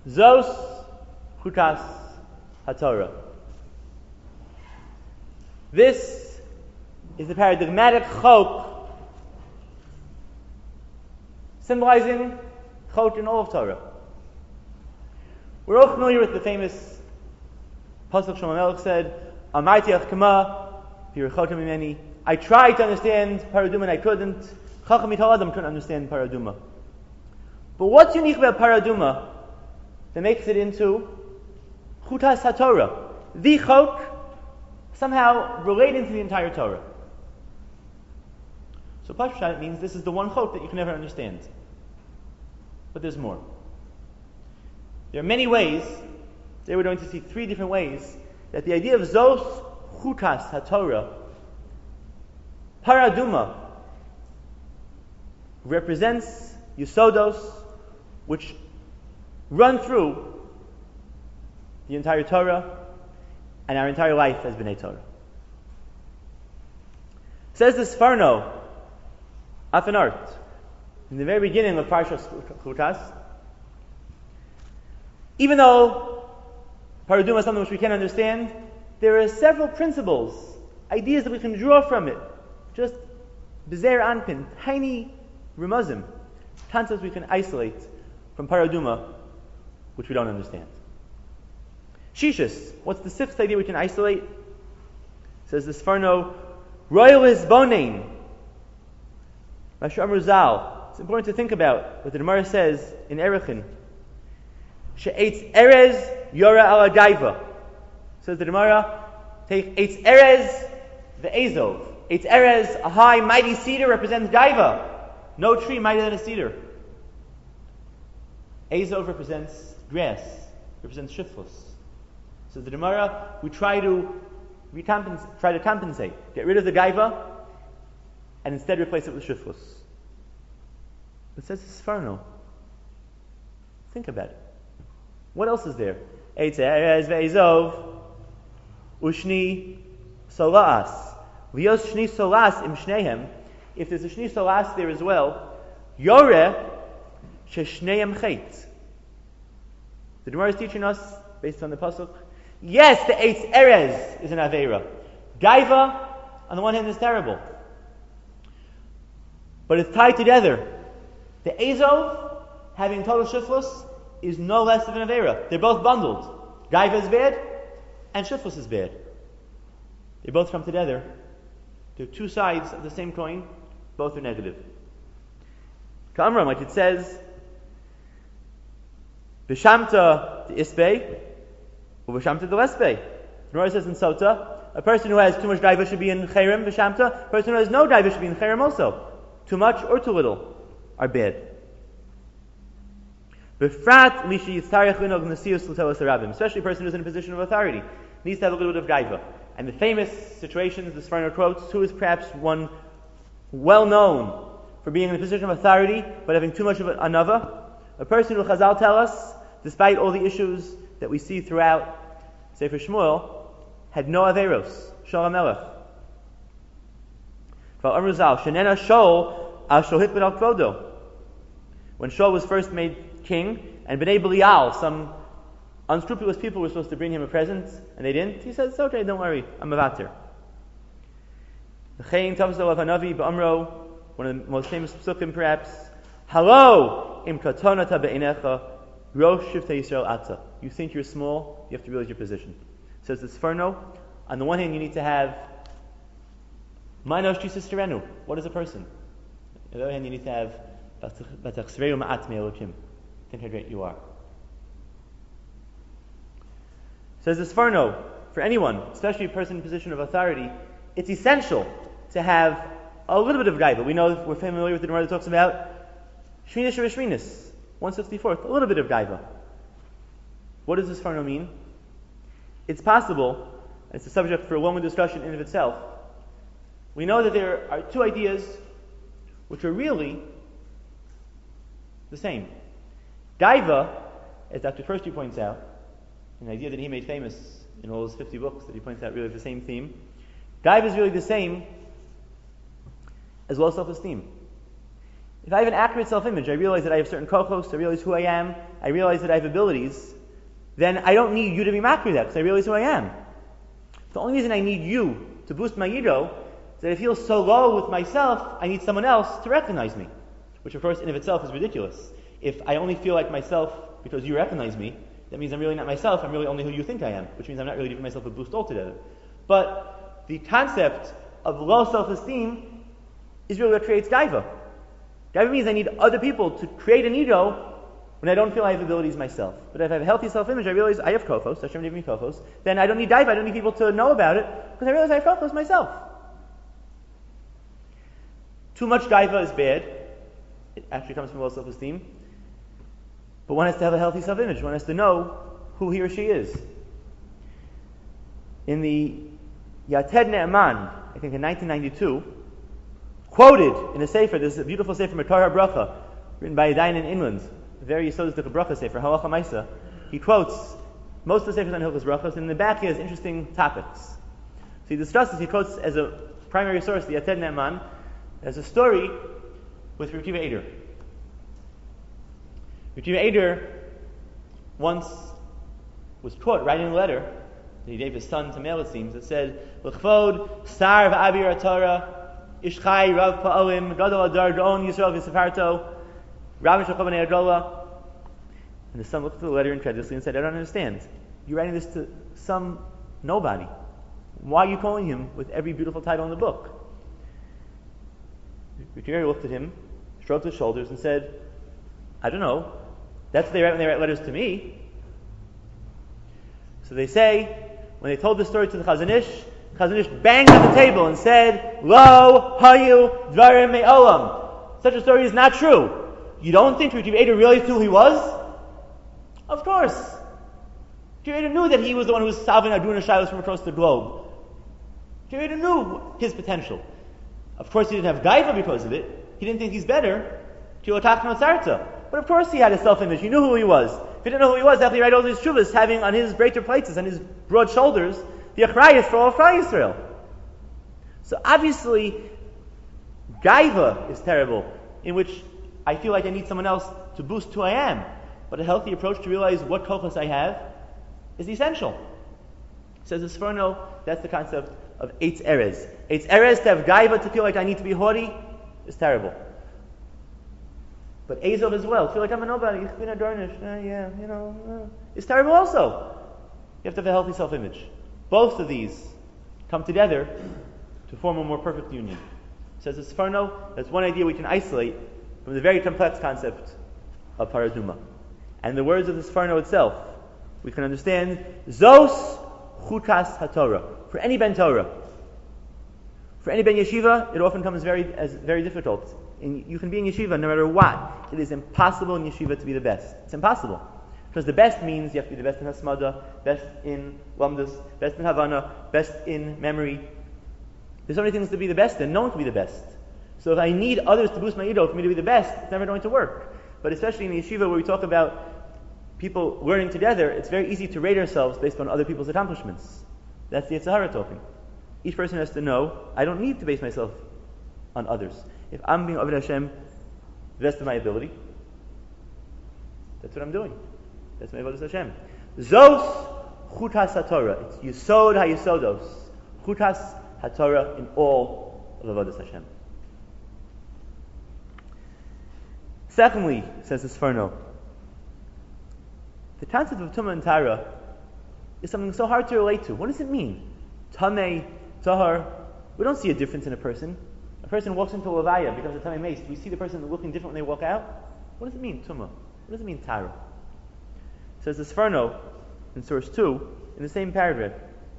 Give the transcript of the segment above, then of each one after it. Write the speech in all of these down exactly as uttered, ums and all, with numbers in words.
Zos Chukas HaTorah. This is the paradigmatic chok, symbolizing chok in all of Torah. We're all familiar with the famous pasuk Shlomo Melech said, "Amarti ach kama v'yirechotem mimeni." I tried to understand Paraduma and I couldn't. Chacham Mital Adam couldn't understand Paraduma. But what's unique about Paraduma that makes it into Chutas HaTorah, the chok, somehow relating to the entire Torah? So Pashut means this is the one chok that you can never understand. But there's more. There are many ways, today we're going to see three different ways, that the idea of Zos Chukas HaTorah, Paraduma, represents Yisodos, which run through the entire Torah and our entire life as B'nai Torah. Says the Sforno, Afanart, in the very beginning of Parshas Chukas, even though Paraduma is something which we can't understand, there are several principles, ideas that we can draw from it. Just bezer anpin, tiny remuzim, concepts we can isolate from Paraduma, which we don't understand. Shishis, what's the sixth idea we can isolate? Says the Sforno, Royal is bonain. Rashi Amar Zal. It's important to think about what the Gemara says in Erechin. She'etz erez yora ala gaiva. Says the Gemara, take eitz erez the azov. Eitz erez, a high mighty cedar, represents gaiva. No tree mightier than a cedar. Azov represents grass, represents shiftless. So the Gemara, we try to recompensate, try to compensate, get rid of the gaiva, and instead replace it with shiftless. It says Sforno. Think about it. What else is there? Eitz erez ve'ezov ushni solas. V'yos shni solas im shnehem. If there's a shni solas there as well, yore sheshnehem chait. The Gemara is teaching us, based on the pasuk, yes, the eitz erez is an aveira. Gaiva, on the one hand, is terrible, but it's tied together. The azov, having total shiftless, is no less of an aveira. They're both bundled. Gaiva is bad, and shiftless is bad. They both come together. They're two sides of the same coin. Both are negative. Ka'amram, like it says, B'shamta the isbei, or B'shamta the lesbei. The Gemara says in Sota, a person who has too much gaiva should be in chayrim, B'shamta. A person who has no gaiva should be in chayrim also. Too much or too little are bad. B'frat mishi yitzarech l'nog nesius l'telos harabim. Especially a person who is in a position of authority needs to have a little bit of gaiva. And the famous situations the Sforno quotes, who is perhaps one well known for being in a position of authority but having too much of an anava, a person who Chazal tell us, despite all the issues that we see throughout Sefer Shmuel, had no averos, Shaul HaMelech. Amar Zal, Shenena Shaul al Shohit ben al Kvodo. When Shaul was first made king, and Bnei Belial, some unscrupulous people were supposed to bring him a present, and they didn't, he said, it's okay, don't worry, I'm a vater. The Chayin Tavzal of Hanavi B'Amro, one of the most famous psukim perhaps, Hello, im katona be'inecha, rosh shiftei Yisrael ata. You think you're small, you have to realize your position. Says the Sforno, on the one hand you need to have Ma'anosh Sisterenu. What is a person? On the other hand you need to have Batachsveru ma'at me'elokim. Think how great you are. Says the Sforno, for anyone, especially a person in a position of authority, it's essential to have a little bit of gaiva. We know, we're familiar with the Gemara that talks about Shminis Sheminis, one sixty-fourth, a little bit of gaiva. What does this Sforno mean? It's possible, and it's a subject for a longer discussion in and of itself. We know that there are two ideas which are really the same. Gaiva, as Doctor Kirsty points out, an idea that he made famous in all his fifty books that he points out really the same theme. Gaiva is really the same as low self-esteem. If I have an accurate self-image, I realize that I have certain kochos, I realize who I am, I realize that I have abilities, then I don't need you to be makri that because I realize who I am. The only reason I need you to boost my ego is that I feel so low with myself, I need someone else to recognize me, which of course in of itself is ridiculous. If I only feel like myself because you recognize me, that means I'm really not myself, I'm really only who you think I am, which means I'm not really giving myself a boost altogether. But the concept of low self-esteem is really what creates gaiva. Gaiva means I need other people to create an ego when I don't feel I have abilities myself. But if I have a healthy self-image, I realize I have kochos, Hashem gave me kochos, then I don't need gaiva, I don't need people to know about it, because I realize I have kochos myself. Too much gaiva is bad. It actually comes from low self-esteem. But one has to have a healthy self-image. One has to know who he or she is. In the Yated Ne'eman, I think in nineteen ninety-two, quoted in a sefer, this is a beautiful sefer, Matar HaBracha, written by Dayan in England, a very yesodistic bracha sefer, Halacha Maisa. He quotes most of the sefers on Hilchos Brachos, and in the back he has interesting topics. So he discusses, he quotes as a primary source, the Yated Ne'eman, as a story with Rav Akiva Eider. Rav Akiva Eider once was caught writing a letter that he gave his son to mail, it seems, that said, L'chvod sar v'abir Torah, Ishchai Rav Pa'olim, Gadol Adar Gaon Yisrael V'Sefarto, Rabbi Shachov B'nei Adola. And the son looked at the letter incredulously and said, I don't understand. You're writing this to some nobody. Why are you calling him with every beautiful title in the book? Rav Akiva Eider looked at him, shrugged his shoulders, and said, I don't know. That's what they write when they write letters to me. So they say, when they told the story to the Chazon Ish, Chazon Ish banged on the table and said, Lo hayu dvarim me'olam. Such a story is not true. You don't think Rav Akiva Eider really knew who he was? Of course. Rav Akiva Eider knew that he was the one who was solving Aduna Shilos from across the globe. Rav Akiva Eider knew his potential. Of course he didn't have gaiva because of it. He didn't think he's better. But of course he had a self-image. He knew who he was. If he didn't know who he was, after he write all these shuvas, having on his breiter plates, on his broad shoulders, the achrayus for all of Israel. So obviously, gaiva is terrible, in which I feel like I need someone else to boost who I am. But a healthy approach to realize what kochos I have is essential. Says the Sforno, that's the concept of Eitz Erez. Eitz Erez, to have gaiva, to feel like I need to be haughty, is terrible. But Azov as well, feel like I'm a nobody, ich bin a darnish, uh, yeah, you know, uh, it's terrible also. You have to have a healthy self-image. Both of these come together to form a more perfect union. Says the Sforno, that's one idea we can isolate from the very complex concept of paraduma. And the words of the Sforno itself, we can understand, Zos chutas haTorah. For any ben Torah, for any ben yeshiva, it often comes very as very difficult. And you can be in yeshiva no matter what. It is impossible in yeshiva to be the best. It's impossible. Because the best means you have to be the best in Hasmada, best in Lamdas, best in Havana, best in memory. There's so many things to be the best in. No one can be the best. So if I need others to boost my ego for me to be the best, it's never going to work. But especially in the yeshiva where we talk about people learning together, it's very easy to rate ourselves based on other people's accomplishments. That's the Yetzer Hara talking. Each person has to know, I don't need to base myself on others. If I'm being Aved Hashem, the best of my ability, that's what I'm doing. That's my Avodas Hashem. Zos chutas haTorah. It's Yisod HaYisodos. Chutas haTorah in all of Avodas Hashem. Secondly, says the Sforno, the concept of Tumah and Tara is something so hard to relate to. What does it mean? Tameh, Tahar. We don't see a difference in a person. A person walks into a levaya because of Tameh Meis. Do we see the person looking different when they walk out? What does it mean, Tumah? What does it mean, Tara? Says the Sforno in source two, in the same paragraph.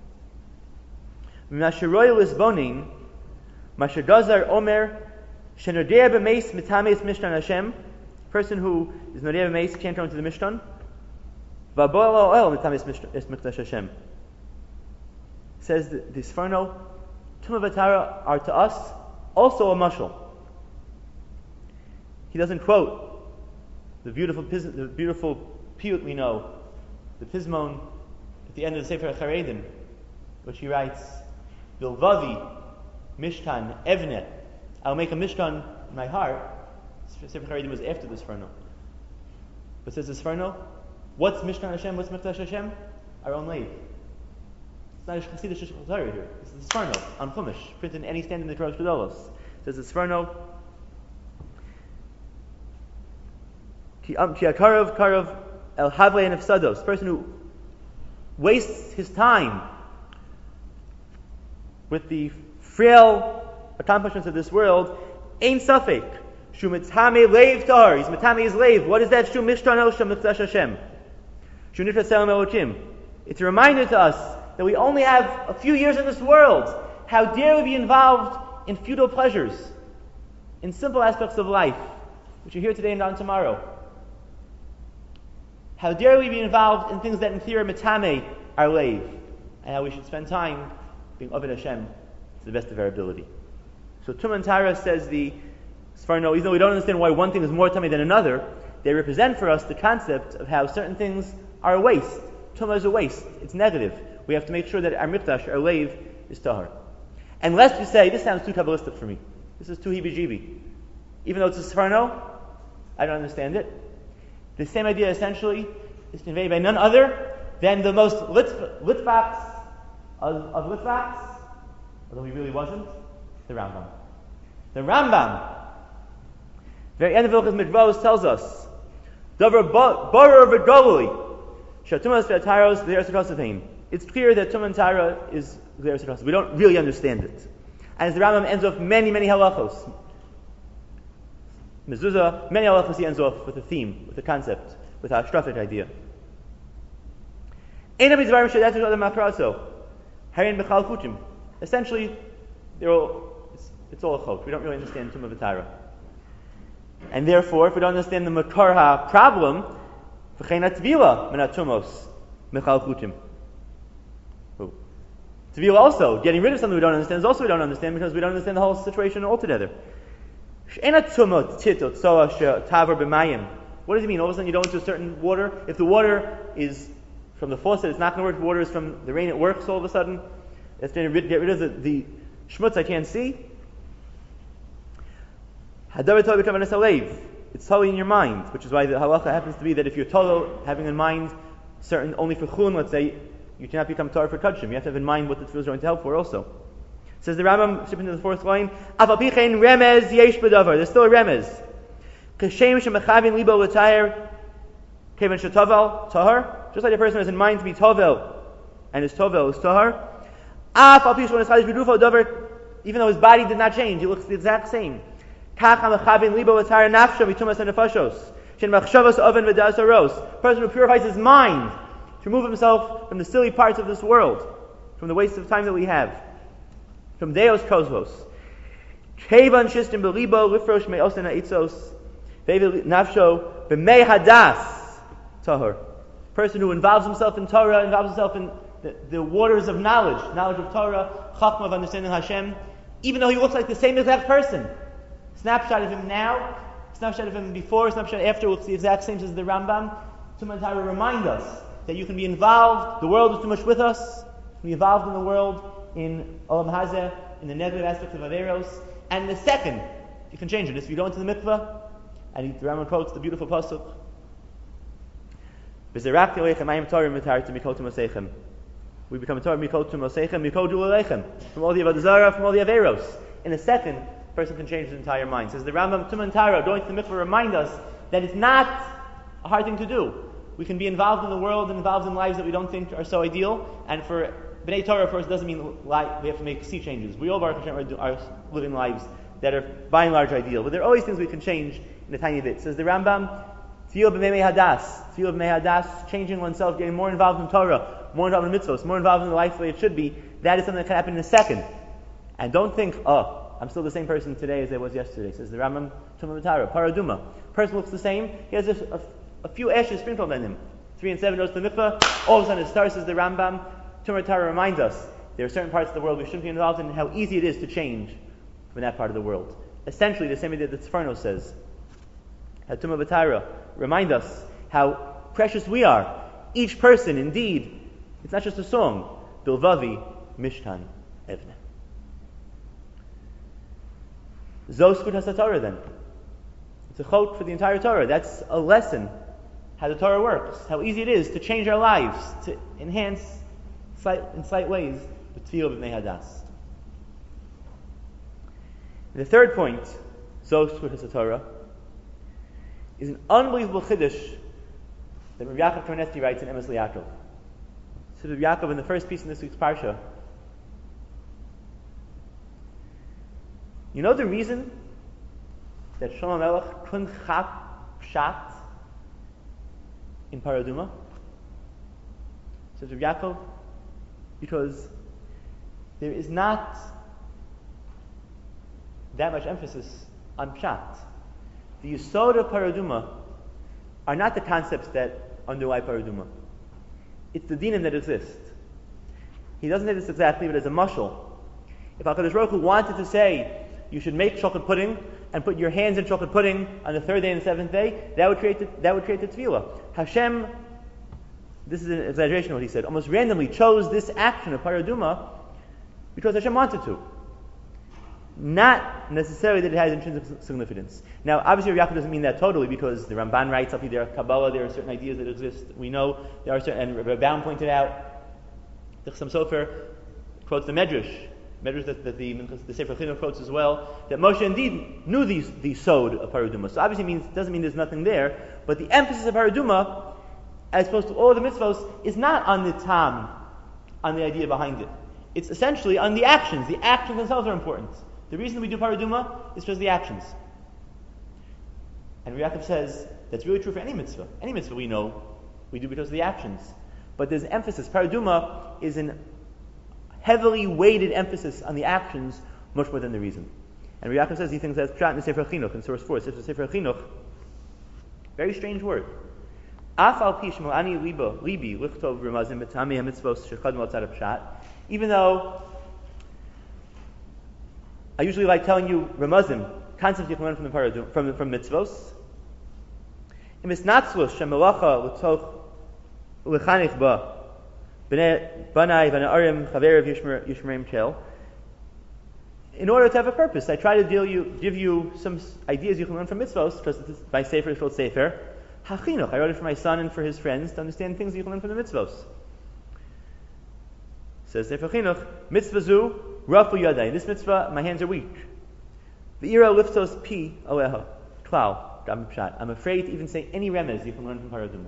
Masheroy lisbonin, Mashegazar Omer, Shenodea b'meis mitameis Mishkan Hashem. Person who is Nodea b'meis can't go into the Mishkan. V'abol oel mitameis Mishkan Hashem. Says the, the Sforno, Tumah v'Tara are to us also a mashal. He doesn't quote the beautiful the beautiful piyut we know, the Pismon at the end of the Sefer HaCharedim, which he writes, Bilvavi, Mishkan, Evne, I'll make a Mishkan in my heart. Sefer Charedim was after the Sforno. But says the Sforno, what's Mishkan Hashem, what's Mikdash Hashem? Our own lave. It's not a Chassidish Shulchan Torah here. This is the Sforno on Chumash, printed in any stand in the Torah Shkedolos. Says the Sforno, Ki Karov Karov El Havle and Ifsados, person who wastes his time with the frail accomplishments of this world, Ein Safek, Shu Mitzhame Leiv Tahar, he's Mitzhame his Leiv. What is that? Shu Mishtano Shem Mitzdash Hashem. Shu Nifra Selam Elokim. It's a reminder to us that we only have a few years in this world. How dare we be involved in futile pleasures, in simple aspects of life, which are here today and gone tomorrow. How dare we be involved in things that in theory Mitzhame our Leiv, and how we should spend time being Ovid Hashem to the best of our ability. So Tumah and Tara, says the Sforno, even though we don't understand why one thing is more tummy than another, they represent for us the concept of how certain things are a waste. Tumah is a waste. It's negative. We have to make sure that our mikdash, our leiv, is tahar. And lest you say, this sounds too Kabbalistic for me. This is too heebie-jeebie. Even though it's a Sforno, I don't understand it. The same idea essentially is conveyed by none other than the most Litv- Litvaks of, of Litvaks, although he really wasn't, the Rambam. The Rambam, very end of Hilchos Midvos, tells us, Davar Barer V'Galui, Shatumas V'Ataros L'Eretz HaKosavim. It's clear that Tumah and Tara is L'Eretz HaKosavim. We don't really understand it. And as the Rambam ends off many, many halachos, Mezuzah, many halachos he ends off with a theme, with a concept, with a hashtrafic idea. Essentially, they're all, it's, it's all a chok. We don't really understand Tumah v'Tara. And therefore, if we don't understand the Makar ha problem, Tvila also, getting rid of something we don't understand, is also we don't understand because we don't understand the whole situation altogether. What does it mean? All of a sudden you go into a certain water. If the water is from the faucet, it's not going to work. If the water is from the rain, it works all of a sudden. It's going to get rid of the, the shmutz I can't see. It's totally in your mind, which is why the halacha happens to be that if you're total, having in mind certain, only for chun, let's say, you cannot become tar for kudshim. You have to have in mind what the tefillah is going to help for also. Says the Rambam, shipping to the fourth line, remez yesh b'davar. There's still a remez. Kashem shemachavin libo l'tayr kevan shetovel tahar. Just like a person has in mind to be tovel, and his tovel is tahar. Af al pish when his chadish b'dufo davar, even though his body did not change, he looks the exact same. Kach hamachavin libo l'tayr nafsho mitumas hanefashos. Shen machshavos oven v'das aros. Person who purifies his mind to remove himself from the silly parts of this world, from the waste of time that we have. From Deos Kozvos. Chevan Shistim Belibo, Lifrosh Me'osena Itzos, Vevi Nafsho, B'mei Hadas, Tahor. Person who involves himself in Torah, involves himself in the, the waters of knowledge, knowledge of Torah, Chachma of understanding Hashem, even though he looks like the same exact person. Snapshot of him now, snapshot of him before, snapshot after, looks the exact same as the Rambam. Tumah and Tara remind us that you can be involved, the world is too much with us, you can be involved in the world, in Olam Hazeh, in the negative aspects of Averos, and the second, you can change it. If you go into the mikveh, and the Rambam quotes the beautiful pasuk, we become a Torah mikol to Mosechem, mikol Julelechem, from all the Avodah Zarah, from all the Averos. In a second, a person can change his entire mind. Says the Rambam, Tumah and Tara, going to the mikveh, remind us that it's not a hard thing to do. We can be involved in the world and involved in lives that we don't think are so ideal, and for B'nai Torah, of course, doesn't mean life, we have to make sea changes. We all, Baruch Hashem, are, are living lives that are by and large ideal. But there are always things we can change in a tiny bit. Says the Rambam, Tfil b'mei hadas, Tfil b'mei hadas, changing oneself, getting more involved in Torah, more involved in mitzvos, more involved in the life the way it should be, that is something that can happen in a second. And don't think, oh, I'm still the same person today as I was yesterday. Says the Rambam, Tumah v'Tara, Paraduma. Person looks the same, he has a, a, a few ashes sprinkled on him. Three and seven goes to the mikveh, all of a sudden it starts, says the Rambam. Tumah Tara reminds us there are certain parts of the world we shouldn't be involved in, and how easy it is to change from that part of the world. Essentially, the same idea that Sforno says. Tumah Tara remind us how precious we are. Each person, indeed, it's not just a song. Bilvavi Mishkan Evne. Zos Kut HaSatorah then. to chok for the entire Torah. That's a lesson, how the Torah works, how easy it is to change our lives, to enhance slight, in slight ways the tefillah b'nei hadas. The third point, Zos Zchus Torah, is an unbelievable chiddush that Rabbi Yaakov Tornetsky writes in Emes L'Yaakov. So Rabbi Yaakov, in the first piece in this week's parsha, you know the reason that Shlomo Melech couldn't chap pshat in Paraduma? Says Rabbi Yaakov, because there is not that much emphasis on pshat. The Yisod of Paraduma are not the concepts that underlie Paraduma. It's the dinim that exist. He doesn't say this exactly, but as a mashal. If HaKadosh Baruch Hu wanted to say you should make chocolate pudding and put your hands in chocolate pudding on the third day and the seventh day, that would create the, that would create the tefillah. Hashem, this is an exaggeration of what he said, almost randomly chose this action of Paraduma because Hashem wanted to. Not necessarily that it has intrinsic significance. Now, obviously, Rabbi Yaakov doesn't mean that totally, because the Ramban writes up there, Kabbalah, there are certain ideas that exist. We know there are certain, and Rabbi Baum pointed out, the Chassam Sofer quotes the Medrash, Medrash that, that the, the Sefer Chinuch quotes as well, that Moshe indeed knew these the sod of Paraduma. So obviously, means doesn't mean there's nothing there, but the emphasis of Paraduma, as opposed to all the mitzvos, is not on the tam, on the idea behind it. It's essentially on the actions. The actions themselves are important. The reason we do Paraduma is because of the actions. And Yaakov says that's really true for any mitzvah. Any mitzvah we know, we do because of the actions. But there's emphasis. Paraduma is an heavily weighted emphasis on the actions much more than the reason. And Yaakov says he thinks that's pshat in the Sefer Chinuch, in source four. Sefer Sefer Chinuch, very strange word. Af al pi shmo ani libo libi lichtov remazim betami hamitzvos shechadmu atzad pshat. Even though I usually like telling you remazim, concepts you can learn from the paradum, from from mitzvos. In misnatzlus shemelacha l'toch lechanich ba b'nei banai v'na'arim chaverav yishmerim kel. In order to have a purpose, I try to deal you, give you some ideas you can learn from mitzvos, because my sefer is called sefer hachinuch. I wrote it for my son and for his friends to understand things you can learn from the mitzvos. Says Sefer Chinuch, mitzvah zu rafu yadai. This mitzvah, my hands are weak. V'ira liftos pi aleha klal gam pshat. I'm afraid to even say any remez you can learn from Paraduma.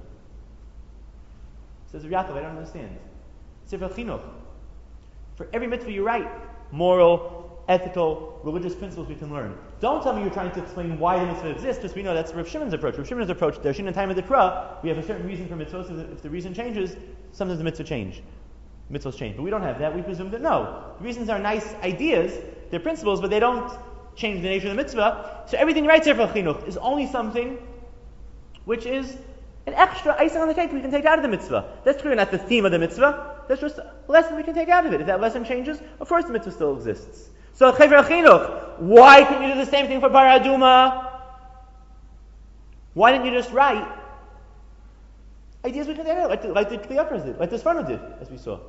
Says Yaakov, I don't understand. Sefer Chinuch, for every mitzvah you write, moral, ethical, religious principles we can learn. Don't tell me you're trying to explain why the mitzvah exists, because we know that's Rav Shimon's approach. Rav Shimon's approach, the Shin and time of the Torah, we have a certain reason for mitzvahs, so that if the reason changes, sometimes the mitzvah change. Mitzvahs change. But we don't have that. We presume that no. The reasons are nice ideas, they're principles, but they don't change the nature of the mitzvah. So everything right there for chinuch is only something which is an extra icing on the cake we can take out of the mitzvah. That's clearly not the theme of the mitzvah. That's just a lesson we can take out of it. If that lesson changes, of course the mitzvah still exists. So chever chinuch, why couldn't you do the same thing for paraduma? Why didn't you just write ideas we can take out, like the, like the Kliyapras did, like the Sforno did, as we saw?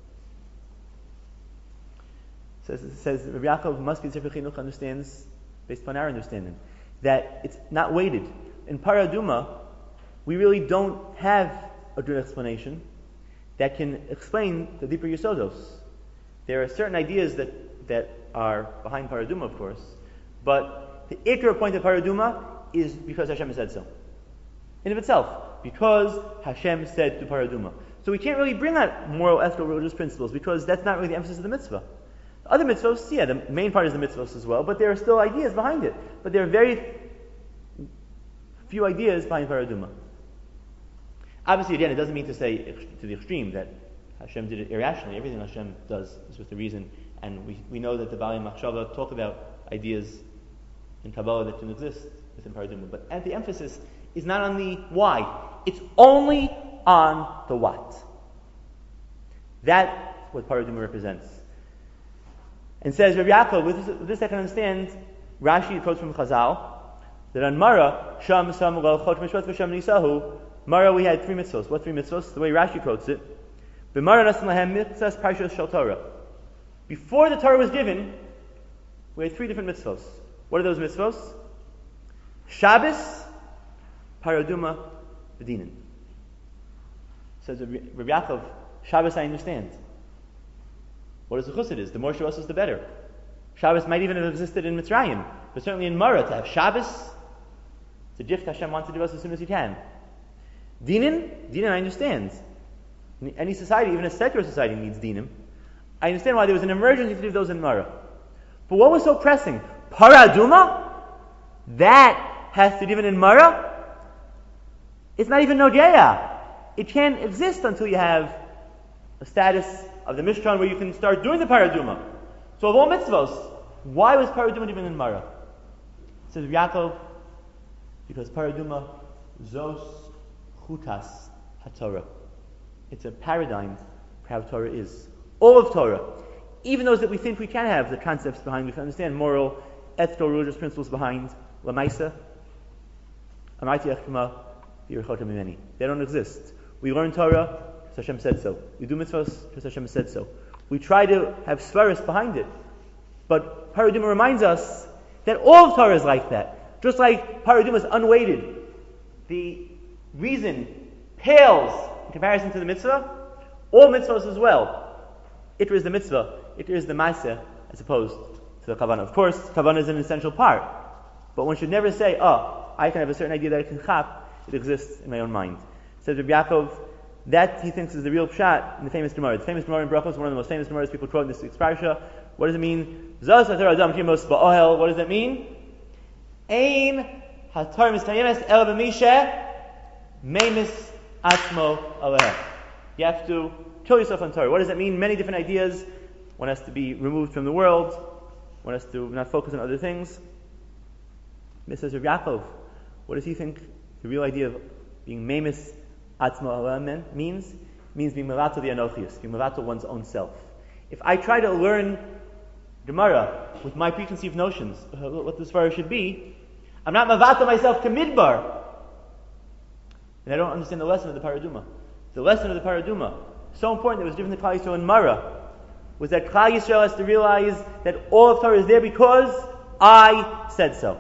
Says, says Rabbi Yaakov must be Sefer Chinuch understands, based upon our understanding, that it's not weighted. In Paraduma, we really don't have a good explanation that can explain the deeper Yisodos. There are certain ideas that, that are behind Paraduma, of course, but the ikar point of Paraduma is because Hashem said so. In of itself, because Hashem said to Paraduma. So we can't really bring out moral, ethical, religious principles, because that's not really the emphasis of the mitzvah. Other mitzvahs, yeah, the main part is the mitzvahs as well, but there are still ideas behind it. But there are very few ideas behind Paraduma. Obviously, again, it doesn't mean to say to the extreme that Hashem did it irrationally. Everything Hashem does is with a reason, and we, we know that the Baalei Machshava talk about ideas in Kabbalah that don't exist within Paraduma. But at the emphasis is not on the why. It's only on the what. That's what Paraduma represents. And says Rabbi Yaakov, with this, with this I can understand, Rashi quotes from Chazal, that on Mara, Sham Sam Lo Chot Mishpat V'Sham Nisahu, Mara we had three mitzvos. What three mitzvos? The way Rashi quotes it, B'Mara Nasan Lahem Mitzvahs Parshas Shel Torah. Before the Torah was given, we had three different mitzvos. What are those mitzvos? Shabbos, paraduma, v'dinin. Says Rabbi Yaakov, Shabbos I understand. What is the chused is? The more Shabbos is the better. Shabbos might even have existed in Mitzrayim, but certainly in Mara, to have Shabbos, it's a gift Hashem wants to give us as soon as He can. Dinin, Dinin I understand. Any society, even a secular society, needs dinim. I understand why there was an emergency to do those in Mara. But what was so pressing? Paraduma? That has to be given in Mara? It's not even Nogeya. It can't exist until you have a status of the Mishkan where you can start doing the Paraduma. So of all mitzvahs, why was Paraduma given in Mara? Says Yaakov, because Paraduma zos chutas haTorah. It's a paradigm for how Torah is. All of Torah, even those that we think we can have the concepts behind, we can understand moral, ethical, religious principles behind, Lamaisa, Amarti Echkema, V'yirchota Mimeni. They don't exist. We learn Torah, because Hashem said so. We do mitzvahs, because Hashem said so. We try to have svaris behind it. But Paraduma reminds us that all of Torah is like that. Just like Paraduma is unweighted. The reason pales in comparison to the mitzvah, all mitzvahs as well. Iter is the mitzvah, iter is the maaseh, as opposed to the kavanah. Of course, kavanah is an essential part. But one should never say, oh, I can have a certain idea that I can chap, it exists in my own mind. Says Rabbi Yaakov, that he thinks is the real pshat in the famous Gemara. The famous Gemara in Brachos, one of the most famous Gemaras people quote in this week's parsha. What does it mean? Zos haTorah adam kimos ba'ohel. What does that mean? Ein haTorah mistayemes el b'mishe meimis atzmo aleh. You have to kill yourself on Torah. What does that mean? Many different ideas. One has to be removed from the world. One has to not focus on other things. Mister Yaakov, what does he think the real idea of being meimis atzmo aleh means? It means being mavato the anochius, being mavato one's own self. If I try to learn Gemara with my preconceived notions of what this Svara should be, I'm not mavato myself to midbar. And I don't understand the lesson of the Paraduma. The lesson of the Paraduma, so important that it was given to Klal Yisrael in Mara, was that Klal Yisrael has to realize that all of Torah is there because I said so.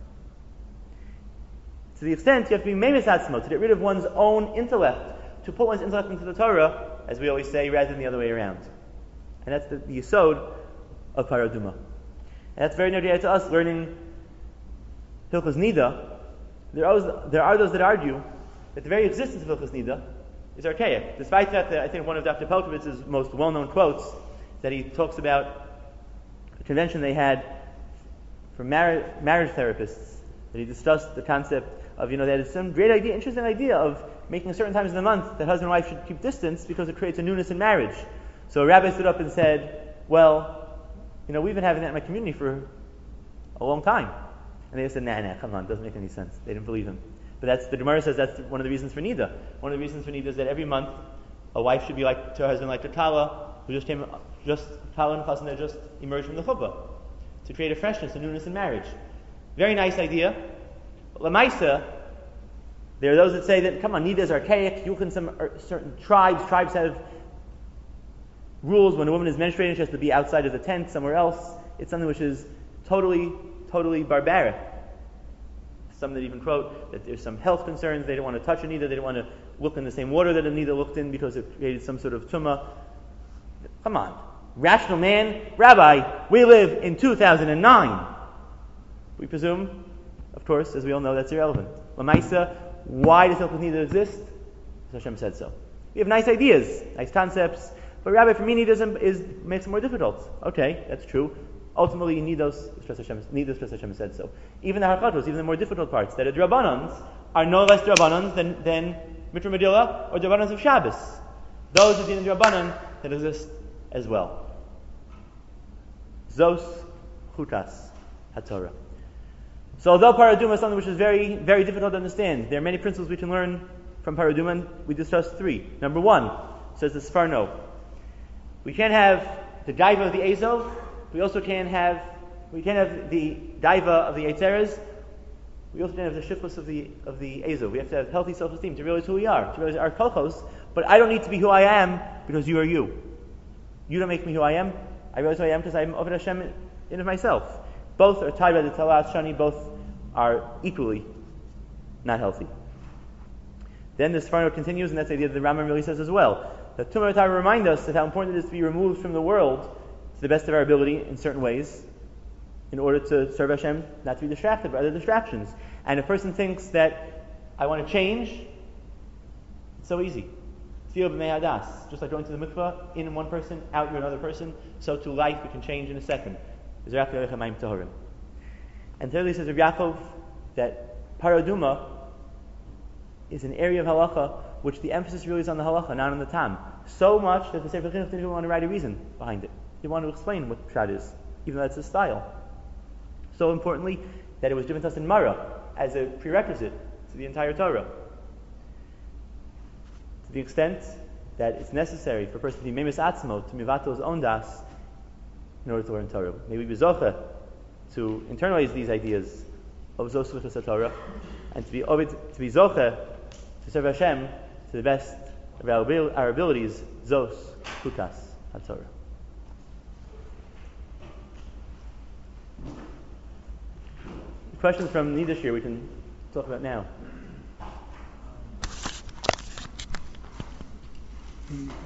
To the extent you have to be meimis atzmo, to get rid of one's own intellect, to put one's intellect into the Torah, as we always say, rather than the other way around. And that's the, the yesod of Paraduma. And that's very near to us learning Hilchos Nida. There are, there are those that argue that the very existence of Hilchos Nida is archaic. Despite that, I think one of Doctor Pelkovitz's most well-known quotes, that he talks about a convention they had for mar- marriage therapists, that he discussed the concept of, you know, they had some great idea, interesting idea of making certain times in the month that husband and wife should keep distance because it creates a newness in marriage. So a rabbi stood up and said, well, you know, we've been having that in my community for a long time. And they said, nah, nah, come on, it doesn't make any sense. They didn't believe him. But that's, the Gemara says that's one of the reasons for Nida. One of the reasons for Nida is that every month a wife should be like to her husband like a Kala, who just came, just Kala and Chassan, just emerged from the chuppah, to create a freshness, a newness in marriage. Very nice idea. But Lamaisa, there are those that say that, come on, Nida is archaic. You can some certain tribes, tribes have rules. When a woman is menstruating, she has to be outside of the tent, somewhere else. It's something which is totally, totally barbaric. Some that even quote that there's some health concerns. They don't want to touch a Nida. They don't want to look in the same water that a Nida looked in because it created some sort of tumah. Come on. Rational man, Rabbi, we live in two thousand nine. We presume, of course, as we all know, that's irrelevant. Lamaisa, why does Hilchos Nida exist? Because Hashem said so. We have nice ideas, nice concepts, but Rabbi, for me, Nida is, is, makes it more difficult. Okay, that's true. Ultimately, you need those, Hashem, need those because Hashem said so. Even the Harchatos, even the more difficult parts, that are Drabanans, are no less Drabanans than, than Mitra Megillah or Drabanans of Shabbos. Those are the Drabanan that exist as well. Zos Chutas HaTorah. So although Paraduma is something which is very, very difficult to understand, there are many principles we can learn from Paraduma, and we discussed three. Number one, says the Sfarno, we can't have the Daiva of the Azov. We also can't have, we can't have the daiva of the Eitzeres. We also can't have the shiftless of the of the Azov. We have to have healthy self-esteem to realize who we are, to realize our kolchos. But I don't need to be who I am because you are you. You don't make me who I am. I realize who I am because I'm Oved Hashem in of myself. Both are tied by the Talat Shani. Both are equally not healthy. Then the Sforno continues, and that's the idea that the Rambam really says as well. The Tumah Torah remind us of how important it is to be removed from the world to the best of our ability in certain ways, in order to serve Hashem, not to be distracted by other distractions. And a person thinks that I want to change, it's so easy. Tefillah b'mei hadas, just like going to the mikvah, in one person, out you're another person, so to life we can change in a second. And thirdly says Rabbi Yaakov that paraduma is an area of halacha which the emphasis really is on the halacha, not on the tam. So much that the Sefer Chinuch didn't even want to write a reason behind it. He wanted to explain what pshat is, even though that's his style. So importantly, that it was given to us in Mara as a prerequisite to the entire Torah. To the extent that it's necessary for a person to be memes atzmo, to mivato his own das, in order to learn Torah. May we be zoche to internalize these ideas of zos slichus Torah, and to be ovid, to be zoche to serve Hashem to the best of our, abil- our abilities, zos kukas HaTorah. Questions from Nidus here we can talk about now.